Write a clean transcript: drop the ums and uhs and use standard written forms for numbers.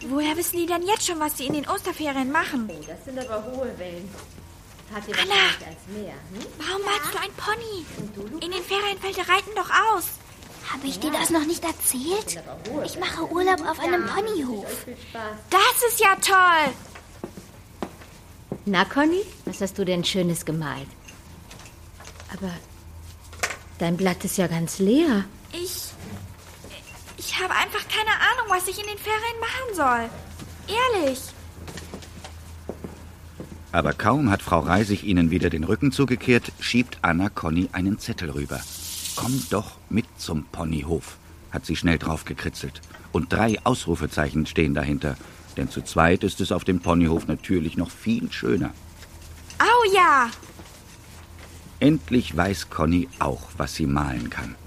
Woher wissen die denn jetzt schon, was sie in den Osterferien machen? Oh, das sind aber hohe Wellen. Fahrt ihr Anna, wahrscheinlich ans Meer, warum magst du ein Pony? Und du, Lukas? In den Ferien fällt der Reiten doch aus. Habe ich dir das noch nicht erzählt? Ich mache Urlaub auf einem Ponyhof. Viel Spaß. Das ist ja toll. Na, Conny, was hast du denn Schönes gemalt? Aber dein Blatt ist ja ganz leer. Ich habe einfach keine Ahnung, was ich in den Ferien machen soll. Ehrlich. Aber kaum hat Frau Reisig ihnen wieder den Rücken zugekehrt, schiebt Anna Conny einen Zettel rüber. »Komm doch mit zum Ponyhof«, hat sie schnell drauf gekritzelt. Und 3 Ausrufezeichen stehen dahinter. Denn zu zweit ist es auf dem Ponyhof natürlich noch viel schöner. Au ja. Endlich weiß Conny auch, was sie malen kann.